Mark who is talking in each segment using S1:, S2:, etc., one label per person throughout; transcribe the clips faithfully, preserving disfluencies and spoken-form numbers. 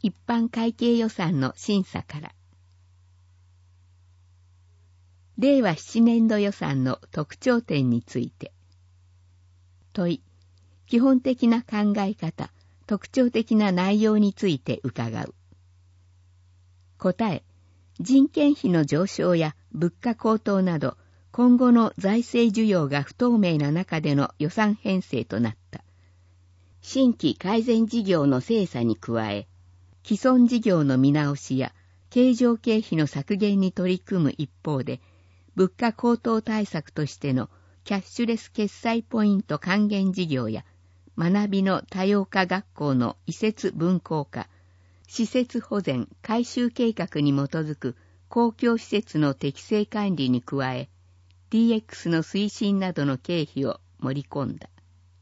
S1: 一般会計予算の審査から。れいわななねんど予算の特徴点について。問い、基本的な考え方、特徴的な内容について伺う。答え、人件費の上昇や物価高騰など、今後の財政需要が不透明な中での予算編成となった。新規改善事業の精査に加え、既存事業の見直しや経常経費の削減に取り組む一方で、物価高騰対策としてのキャッシュレス決済ポイント還元事業や、学びの多様化学校の移設分校化、施設保全改修計画に基づく公共施設の適正管理に加え、ディーエックス の推進などの経費を盛り込んだ。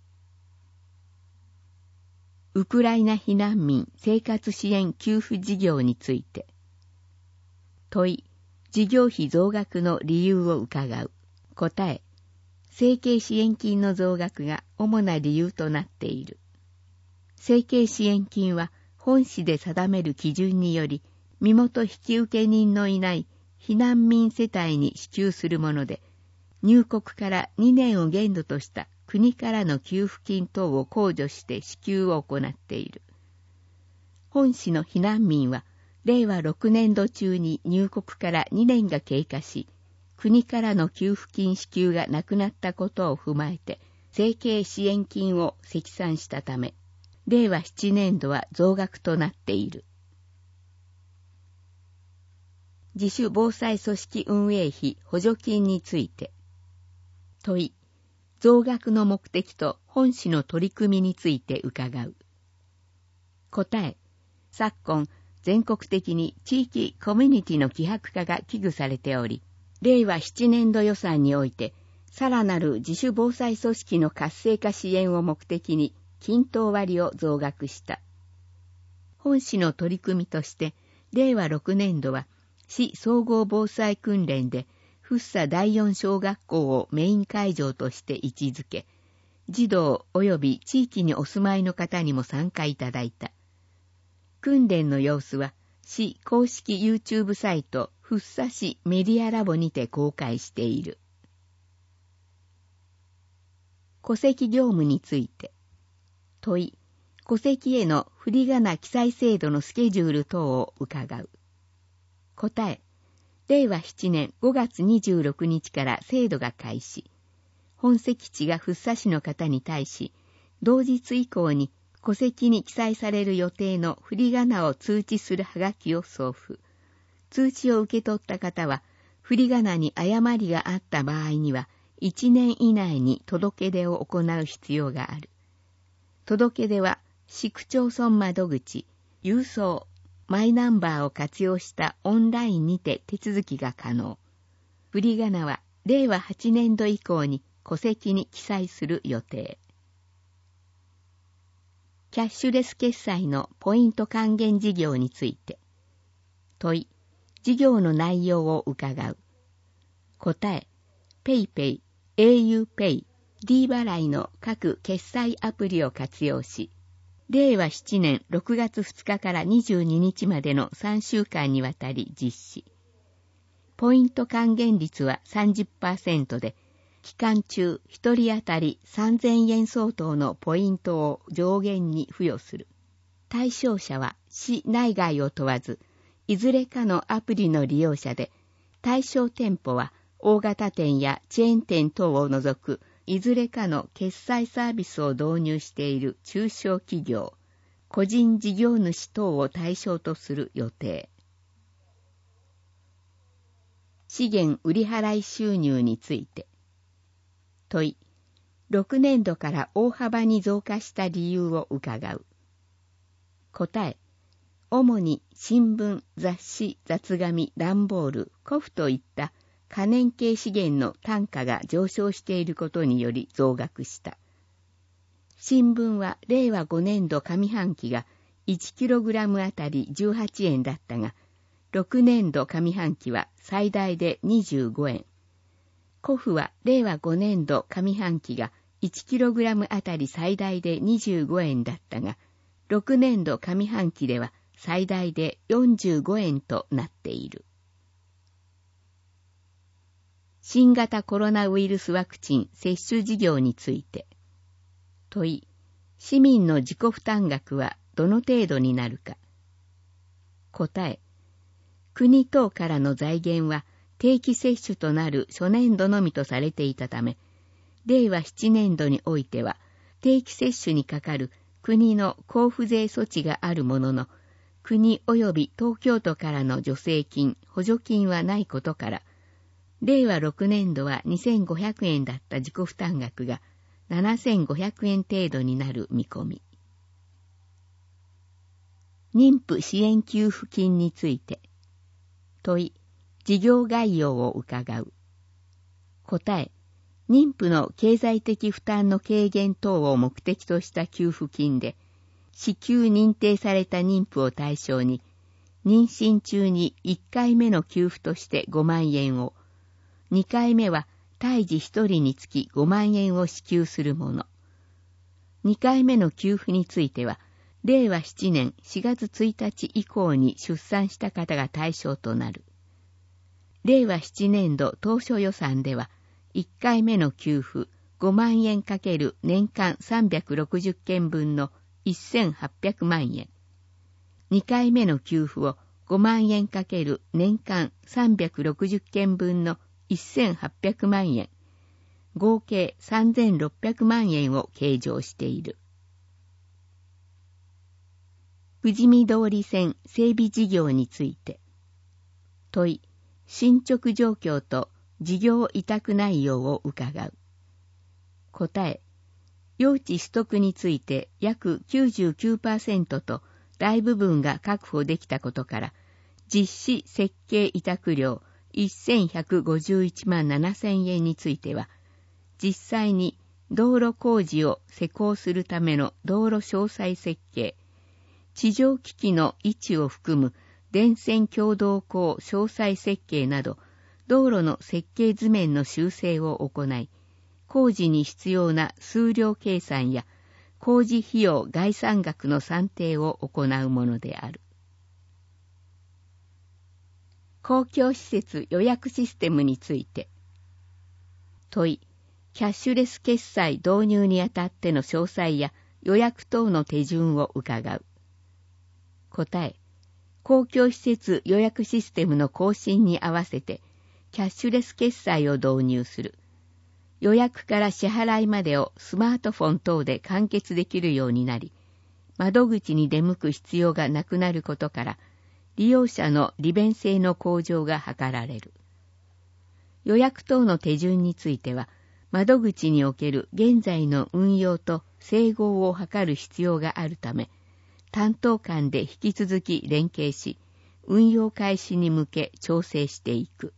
S1: ウクライナ避難民生活支援給付事業について。問い、事業費増額の理由を伺う。答え、生計支援金の増額が主な理由となっている。生計支援金は本市で定める基準により、身元引受人のいない避難民世帯に支給するもので、入国からにねんを限度とした国からの給付金等を控除して支給を行っている。本市の避難民は、れいわろくねんど中に入国からにねんが経過し、国からの給付金支給がなくなったことを踏まえて、生計支援金を積算したため、れいわななねんどは増額となっている。自主防災組織運営費補助金について。問い、増額の目的と本市の取り組みについて伺う。答え、昨今、全国的に地域コミュニティの希薄化が危惧されており、れいわななねんど予算において、さらなる自主防災組織の活性化支援を目的に、均等割を増額した。本市の取り組みとして、れいわろくねんどは、市総合防災訓練で、福生だいよん小学校をメイン会場として位置づけ、児童及び地域にお住まいの方にも参加いただいた。訓練の様子は、市公式 YouTube サイト、福生市メディアラボにて公開している。戸籍業務について。問い、戸籍への振り仮名記載制度のスケジュール等を伺う。答え、れいわななねんごがつにじゅうろくにちから制度が開始。本籍地が福生市の方に対し、同日以降に戸籍に記載される予定の振り仮名を通知するはがきを送付。通知を受け取った方は、振り仮名に誤りがあった場合には、いちねん以内に届け出を行う必要がある。届け出は、市区町村窓口、郵送、マイナンバーを活用したオンラインにて手続きが可能。振り仮名は、れいわはちねんど以降に戸籍に記載する予定。キャッシュレス決済のポイント還元事業について。問い、事業の内容を伺う。答え、ペイペイ、au ペイ、D 払いの各決済アプリを活用し、れいわななねんろくがつふつかからにじゅうににちまでのさんしゅうかんにわたり実施。ポイント還元率は さんじゅっパーセント で、期間中ひとり当たりさんぜんえん相当のポイントを上限に付与する。対象者は市内外を問わず、いずれかのアプリの利用者で、対象店舗は大型店やチェーン店等を除くいずれかの決済サービスを導入している中小企業、個人事業主等を対象とする予定。資源売払収入について。問い、ろくねんどから大幅に増加した理由を伺う。答え、主に新聞、雑誌、雑紙、段ボール、古布といった可燃系資源の単価が上昇していることにより増額した。新聞はれいわごねんど上半期が いちキログラム あたりじゅうはちえんだったが、ろくねんど上半期は最大でにじゅうごえん。古布はれいわごねんど上半期が いちキログラム あたり最大でにじゅうごえんだったが、ろくねんど上半期では最大でよんじゅうごえんとなっている。新型コロナウイルスワクチン接種事業について。問い、市民の自己負担額はどの程度になるか。答え、国等からの財源は定期接種となる初年度のみとされていたため、れいわななねんどにおいては定期接種にかかる国の交付税措置があるものの、国及び東京都からの助成金、補助金はないことから、れいわろくねんどはにせんごひゃくえんだった自己負担額がななせんごひゃくえん程度になる見込み。妊婦支援給付金について。問い、事業概要を伺う。答え、妊婦の経済的負担の軽減等を目的とした給付金で、支給認定された妊婦を対象に、妊娠中にいっかいめの給付としてごまんえんを、にかいめは胎児ひとりにつきごまんえんを支給するもの。にかいめの給付については、れいわななねんしがつついたち以降に出産した方が対象となる。れいわななねんど当初予算では、いっかいめの給付ごまんえん×年間さんびゃくろくじゅっけんぶんのせんはっぴゃくまんえん。にかいめの給付をごまんえん×年間さんびゃくろくじゅっけんぶんのせんはっぴゃくまんえん。合計さんぜんろっぴゃくまんえんを計上している。富士見通り線整備事業について。問い、進捗状況と事業委託内容を伺う。答え、用地取得について約 きゅうじゅうきゅうパーセント と大部分が確保できたことから、実施設計委託料せんひゃくごじゅういちまんななせんえんについては、実際に道路工事を施工するための道路詳細設計、地上機器の位置を含む電線共同工詳細設計など、道路の設計図面の修正を行い、工事に必要な数量計算や工事費用概算額の算定を行うものである。公共施設予約システムについて。問い、キャッシュレス決済導入にあたっての詳細や予約等の手順を伺う。答え、公共施設予約システムの更新に合わせて、キャッシュレス決済を導入する。予約から支払いまでをスマートフォン等で完結できるようになり、窓口に出向く必要がなくなることから、利用者の利便性の向上が図られる。予約等の手順については、窓口における現在の運用と整合を図る必要があるため、担当間で引き続き連携し、運用開始に向け調整していく。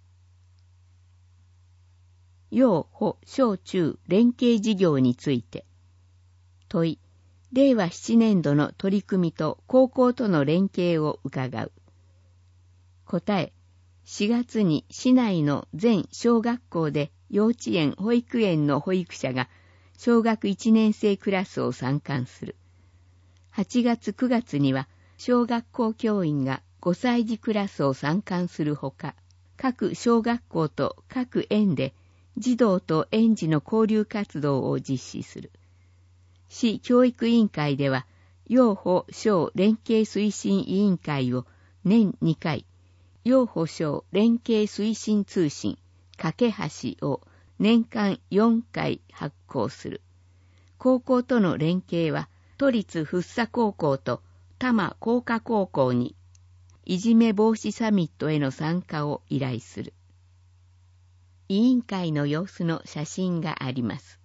S1: 幼保小中連携事業について。問い、れいわななねんどの取り組みと高校との連携を伺う。答え、しがつに市内の全小学校で幼稚園・保育園の保育者が小学いちねんせいクラスを参観する。はちがつくがつには小学校教員がごさいじクラスを参観するほか、各小学校と各園で児童と園児の交流活動を実施する。市教育委員会では、幼保小連携推進委員会を年にかい、幼保小連携推進通信、架け橋を年間よんかい発行する。高校との連携は、都立福生高校と多摩工科高校に、いじめ防止サミットへの参加を依頼する。委員会の様子の写真があります。